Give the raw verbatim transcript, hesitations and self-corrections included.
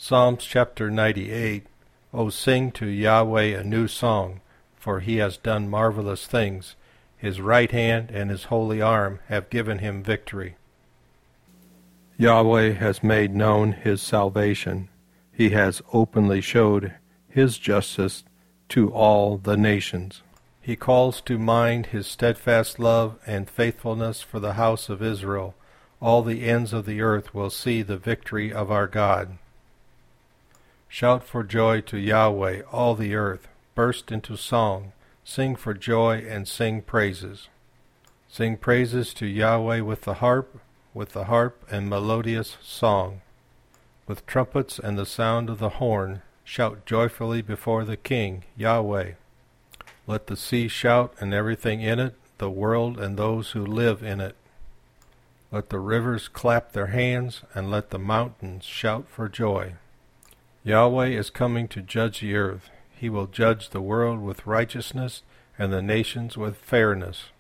Psalms chapter ninety-eight. O sing to Yahweh a new song, for he has done marvelous things. His right hand and his holy arm have given him victory. Yahweh has made known his salvation. He has openly showed his justice to all the nations. He calls to mind his steadfast love and faithfulness for the house of Israel. All the ends of the earth will see the victory of our God. Shout for joy to Yahweh, all the earth. Burst into song. Sing for joy and sing praises. Sing praises to Yahweh with the harp, with the harp and melodious song. With trumpets and the sound of the horn, shout joyfully before the King, Yahweh. Let the sea shout and everything in it, the world and those who live in it. Let the rivers clap their hands, and let the mountains shout for joy. Yahweh is coming to judge the earth. He will judge the world with righteousness and the nations with fairness.